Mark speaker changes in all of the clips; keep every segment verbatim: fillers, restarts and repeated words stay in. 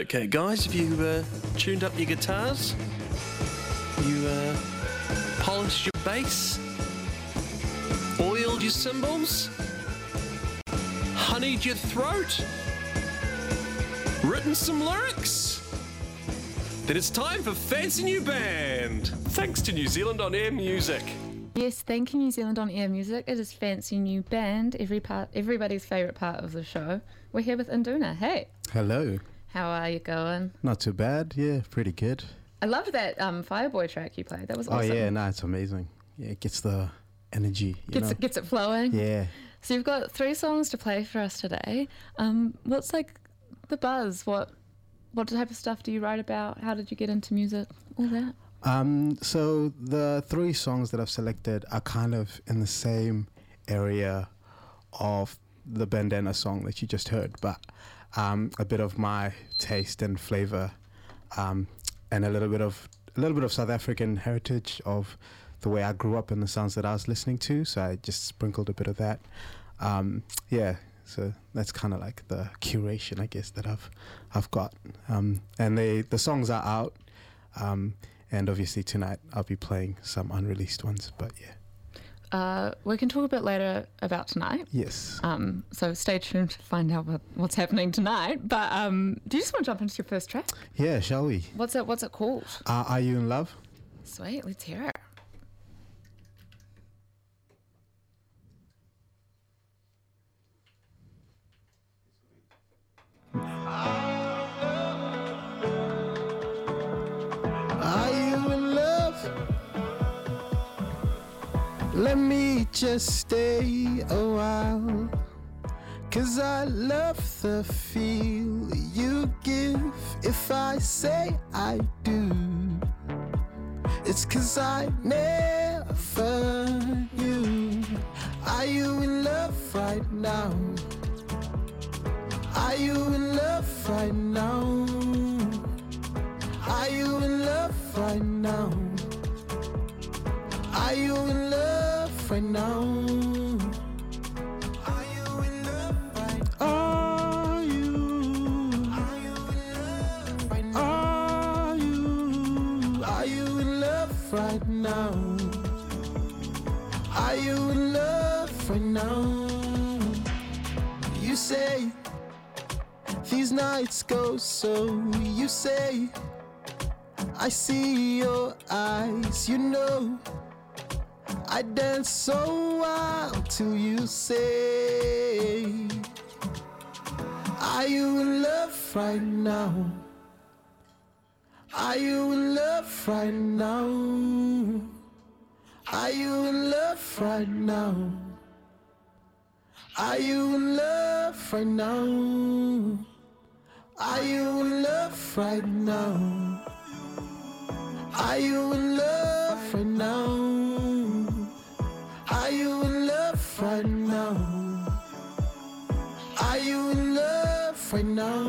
Speaker 1: Okay, guys, have you uh, tuned up your guitars? You uh, polished your bass? Oiled your cymbals? Honeyed your throat? Written some lyrics? Then it's time for Fancy New Band, thanks to New Zealand On Air Music.
Speaker 2: Yes, thank you, New Zealand On Air Music. It is Fancy New Band, every part, everybody's favourite part of the show. We're here with Induna. Hey.
Speaker 3: Hello.
Speaker 2: How are you going?
Speaker 3: Not too bad. Yeah, pretty good.
Speaker 2: I loved that um, Fireboy track you played. That was awesome.
Speaker 3: Oh, yeah, no, it's amazing. Yeah, it gets the energy, you
Speaker 2: gets
Speaker 3: know?
Speaker 2: It, gets it flowing.
Speaker 3: Yeah.
Speaker 2: So you've got three songs to play for us today. Um, what's like the buzz? What what type of stuff do you write about? How did you get into music? All that.
Speaker 3: Um, so the three songs that I've selected are kind of in the same area of the bandana song that you just heard, but um, a bit of my taste and flavor, um, and a little bit of a little bit of South African heritage of the way I grew up and the sounds that I was listening to. So I just sprinkled a bit of that. Um, yeah. So that's kind of like the curation, I guess, that I've I've got. Um, and they the songs are out. Um, And obviously tonight I'll be playing some unreleased ones, but yeah.
Speaker 2: Uh, we can talk a bit later about tonight.
Speaker 3: Yes.
Speaker 2: Um, so stay tuned to find out what, what's happening tonight. But um, do you just want to jump into your first track?
Speaker 3: Yeah, shall we?
Speaker 2: What's it? What's it called?
Speaker 3: Uh, Are You in Love?
Speaker 2: Sweet, let's hear it.
Speaker 3: Are you in love? Let me just stay a while, 'cause I love the feel you give if I say I do. It's 'cause I never knew. Are you in love right now? Are you in love right now? Are you in love right now? Are you in love right now? Are you in love right now? Are you? Are you in love right now? Are you? Are you in love right now? Are you in love right now? You say these nights go so, you say I see your eyes, you know I dance so wild till you say, are you in love right now? Are you in love right now? Are you in love right now? Are you in love right now? Are you in love right now? Are you in love right now? Are you in love right now? Are you in love right now?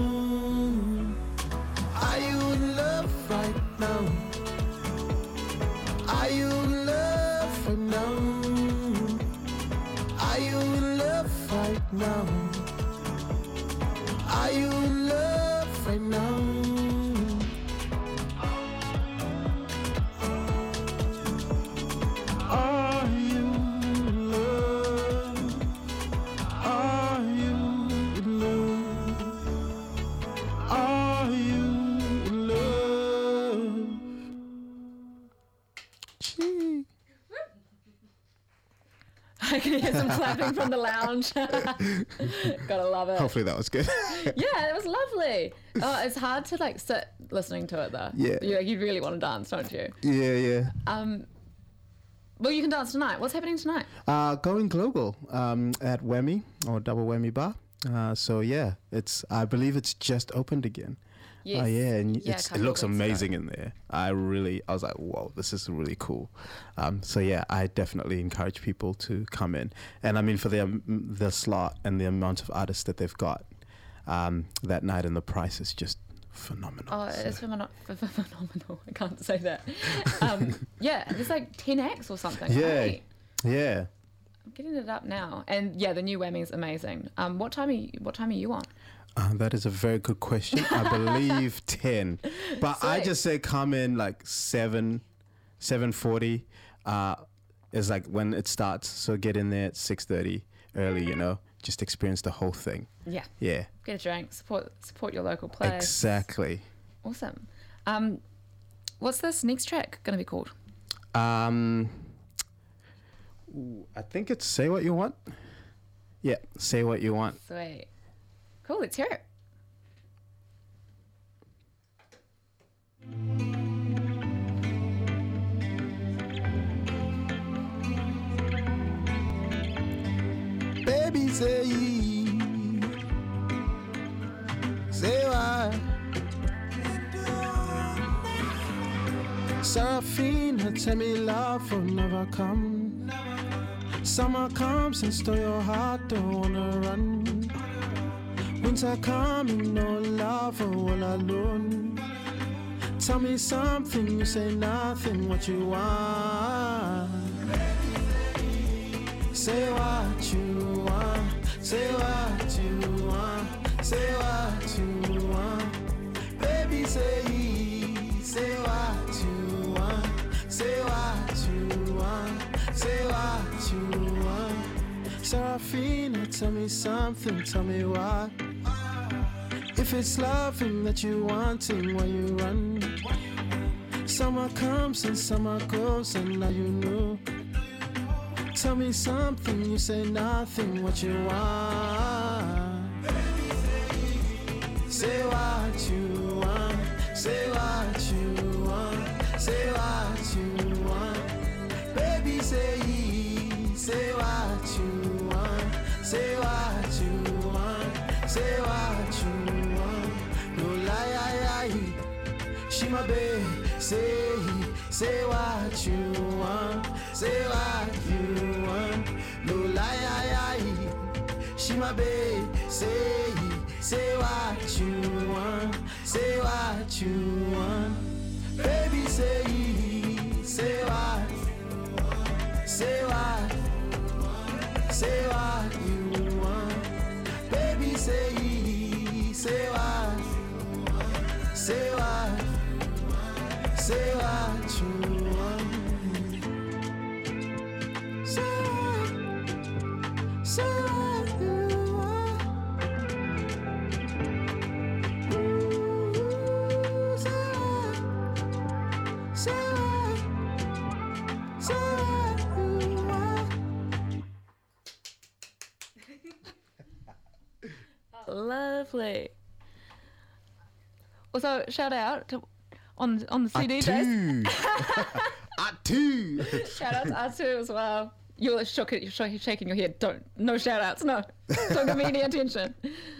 Speaker 3: Are you in love right now? Are you in love right now? Are you in love right now? Are you in love right now?
Speaker 2: I can hear some clapping from the lounge. Gotta love it.
Speaker 3: Hopefully that was good.
Speaker 2: Yeah, it was lovely. Oh, it's hard to like sit listening to it though.
Speaker 3: Yeah.
Speaker 2: You, you really want to dance, don't you?
Speaker 3: Yeah, yeah.
Speaker 2: Um, well, you can dance tonight. What's happening tonight?
Speaker 3: Uh, going global um, at Whammy or Double Whammy Bar. Uh, so yeah, it's I believe it's just opened again.
Speaker 2: Yes.
Speaker 3: Uh, yeah, and
Speaker 2: Yeah, a
Speaker 3: it's, it
Speaker 2: couple
Speaker 3: looks
Speaker 2: of weeks
Speaker 3: amazing in there. I really, I was like, whoa, this is really cool. Um, so yeah, I definitely encourage people to come in. And I mean, for the um, the slot and the amount of artists that they've got um, that night, and the price is just phenomenal.
Speaker 2: Oh,
Speaker 3: so.
Speaker 2: it's phenomenal. Phenomenal. I can't say that. Um, yeah, there's like ten acts or something.
Speaker 3: Yeah,
Speaker 2: right?
Speaker 3: yeah.
Speaker 2: I'm getting it up now, and yeah, the new Whammy's amazing. Um, what time are you, what time are you on?
Speaker 3: Uh, that is a very good question. I believe ten, but I
Speaker 2: Sweet.
Speaker 3: just say come in like seven, seven forty. Uh, is like when it starts. So get in there at six thirty early. You know, just experience the whole thing.
Speaker 2: Yeah.
Speaker 3: Yeah,
Speaker 2: Get a drink. Support support your local place.
Speaker 3: exactly.
Speaker 2: Awesome. Um, what's this next track going to be called?
Speaker 3: Um, ooh, I think it's Say What You Want. Yeah, Say What You Want.
Speaker 2: Sweet. Cool. Let's hear it.
Speaker 3: Baby, say, say why. Seraphina, tell me love will never come. Summer comes and stole your heart, don't wanna run. Winter coming, no love, or all alone. Tell me something, you say nothing, what you want. Say what you want, say what you want, say what you want. Baby, say, say what you want, say what you want, say what you want. Seraphina, tell me something, tell me why. If it's loving that you wanting, why you run? Summer comes and summer goes, and now you know. Tell me something, you say nothing, what you want. Say what you want, say what you want, say what you want. Baby, say, say what you want, say what you want, say what you want. No lie, lie, lie. She my babe, say, say what you want, say what you want. No lie, lie, lie. She my babe, say, say what you want, say what you want. Baby, say, say what, say what, say what you want. Baby, say, say what, say what, say what you want. Say what, say what you want. Ooh, say what, say what, say what you want.
Speaker 2: Lovely. Also, shout out to on on the C D days.
Speaker 3: Atu.
Speaker 2: Shout out to Atu as well. You're shook, you're sh- shaking your head. Don't no shout outs. No, don't give me any attention.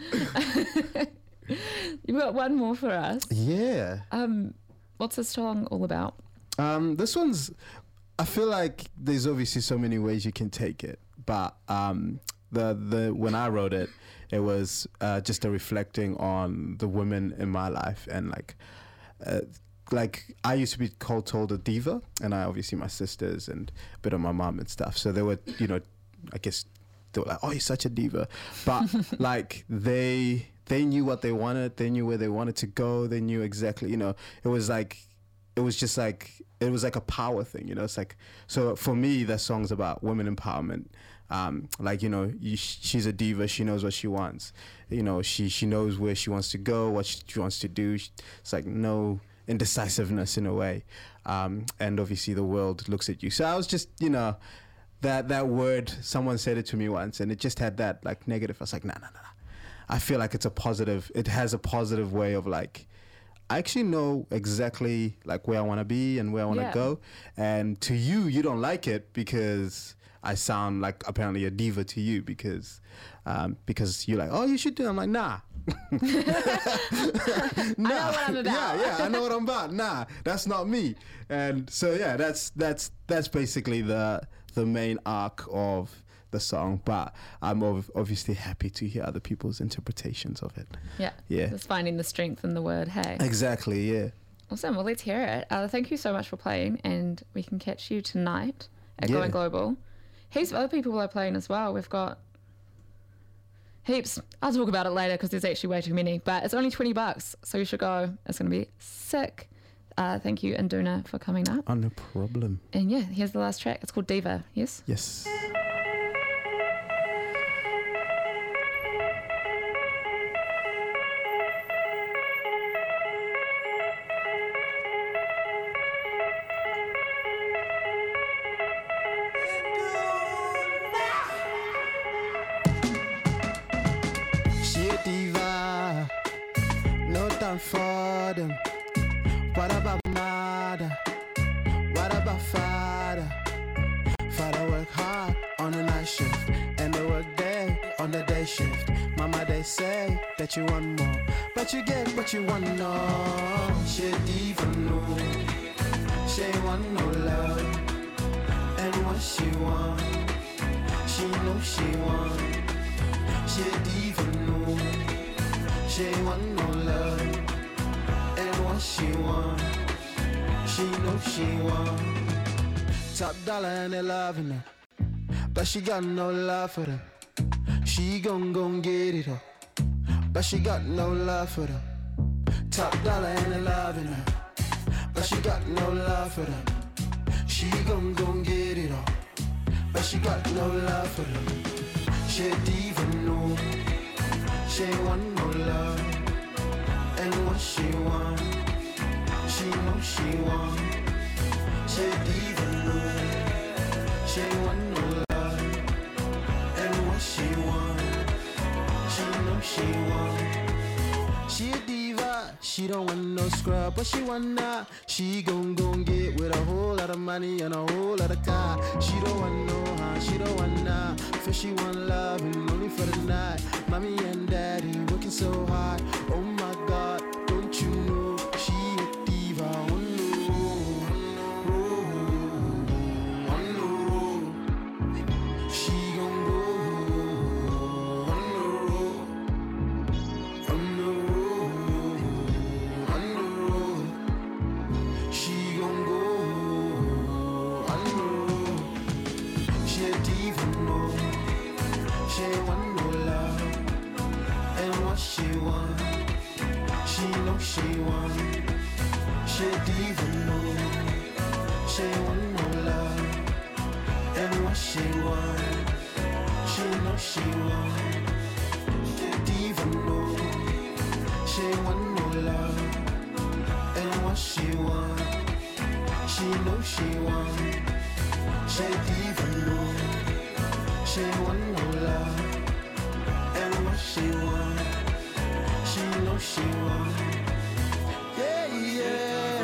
Speaker 2: You've got one more for us.
Speaker 3: Yeah.
Speaker 2: Um, what's this song all about?
Speaker 3: Um, this one's. I feel like there's obviously so many ways you can take it, but um, the the when I wrote it, it was uh, just a reflecting on the women in my life and like. Uh, like I used to be called told a diva, and I obviously my sisters and a bit of my mom and stuff. So they were, you know, I guess they were like, "Oh, you're such a diva," but like they they knew what they wanted, they knew where they wanted to go, they knew exactly, you know. It was like, it was just like it was like a power thing, you know. It's like so for me, that song's about women empowerment. Um, like you know, you, she's a diva. She knows what she wants. You know, she she knows where she wants to go, what she, she wants to do. It's like no indecisiveness in a way, um, and obviously the world looks at you. So I was just, you know, that that word, someone said it to me once, and it just had that like negative. I was like, nah, nah, nah, nah. I feel like it's a positive. It has a positive way of like, I actually know exactly like where I want to be and where I want to
Speaker 2: Yeah.
Speaker 3: go. And to you, you don't like it because I sound like apparently a diva to you because um, because you're like, oh, you should do it. I'm like, nah. nah.
Speaker 2: I know what I'm about.
Speaker 3: Yeah, yeah, I know what I'm about. Nah, that's not me. And so yeah, that's that's that's basically the the main arc of the song. But I'm ov- obviously happy to hear other people's interpretations of it.
Speaker 2: Yeah.
Speaker 3: Yeah.
Speaker 2: Just finding the strength in the word, hey.
Speaker 3: Exactly. Yeah.
Speaker 2: Awesome. Well, let's hear it. Uh, thank you so much for playing, and we can catch you tonight at
Speaker 3: Yeah.
Speaker 2: Going Global. Heaps of other people are playing as well. We've got heaps. I'll talk about it later because there's actually way too many, but it's only twenty bucks, so you should go. It's going to be sick. Uh, thank you, Induna, for coming up.
Speaker 3: Oh, no problem.
Speaker 2: And yeah, here's the last track. It's called Diva, yes?
Speaker 3: Yes. She a diva, no time for them. What about mother? What about father? Father work hard on the night shift, and they work day on the day shift. Mama, they say that you want more, but you get what you want, no. She a diva, no. She ain't want no love, and what she want, she know she want. She a diva, no. She ain't want no love, and what she want, she know she want. Top dollar and they loving her, but she got no love for them. She gon' gon' get it up, but she got no love for them. Top dollar and they loving her, but she got no love for them. She gon' gon' get it up, but she got no love for them. She a diva, no. She ain't want no love, and what she want, she know she want. She a diva, no. She ain't want no love, and what she want, she know she want. She a diva, she don't want no scrub, but she wanna. She gon' gon' get with a whole lot of money and a whole lot of car. She don't want no huh, she don't wanna. For she want love and only for the night. Mommy and daddy working so hard. Oh my God, don't you know she a diva? Oh no, oh, oh no. She gon' go on the road, on the road, on the road. She gon' go on the road. She a diva, no. She ain't want no love, and what she want, she know she want. She a diva, no. She ain't want no love, and what she want, she know she want. She a diva, no. She ain't want no love, and what she want, she know she want. She a diva, no. She ain't want no love, and what she want, she know she want. Yeah, yeah.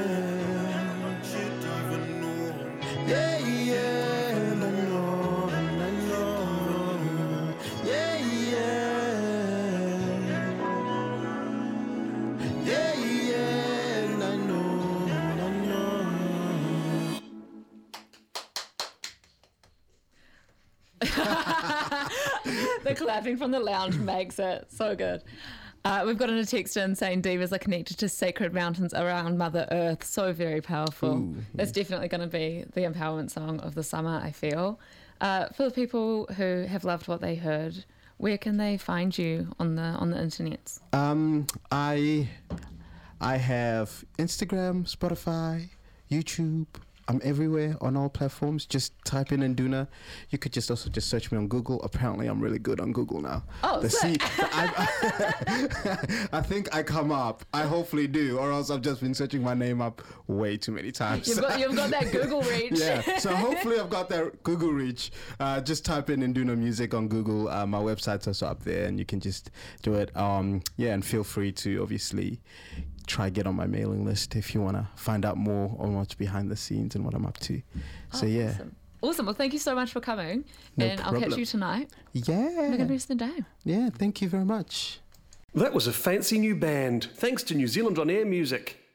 Speaker 3: Yeah, yeah. I know, I know. Yeah, yeah. Yeah, yeah. I know, I know.
Speaker 2: The clapping from the lounge makes it so good. Uh, we've got in a text in saying divas are connected to sacred mountains around Mother Earth. So very powerful.
Speaker 3: Ooh,
Speaker 2: It's definitely going to be the empowerment song of the summer, I feel. Uh, for the people who have loved what they heard, where can they find you on the on the internet?
Speaker 3: Um, I I have Instagram, Spotify, YouTube. I'm everywhere on all platforms. Just type in Induna. You could just also just search me on Google. Apparently, I'm really good on Google now.
Speaker 2: Oh,
Speaker 3: the
Speaker 2: sick.
Speaker 3: C- I, I think I come up. I hopefully do, or else I've just been searching my name up way too many times.
Speaker 2: You've got, you've got that Google reach.
Speaker 3: Yeah, so hopefully I've got that Google reach. Uh, just type in Induna Music on Google. Uh, my website's also up there, and you can just do it. Um, yeah, and feel free to obviously try get on my mailing list if you want to find out more on what's behind the scenes and what I'm up to. So
Speaker 2: Oh,
Speaker 3: yeah.
Speaker 2: Awesome. Awesome. Well, thank you so much for coming.
Speaker 3: No
Speaker 2: and I'll catch
Speaker 3: problem.
Speaker 2: you tonight.
Speaker 3: Yeah.
Speaker 2: Have a good rest of the day.
Speaker 3: Yeah, thank you very much.
Speaker 1: That was a fancy new band, thanks to New Zealand On Air Music.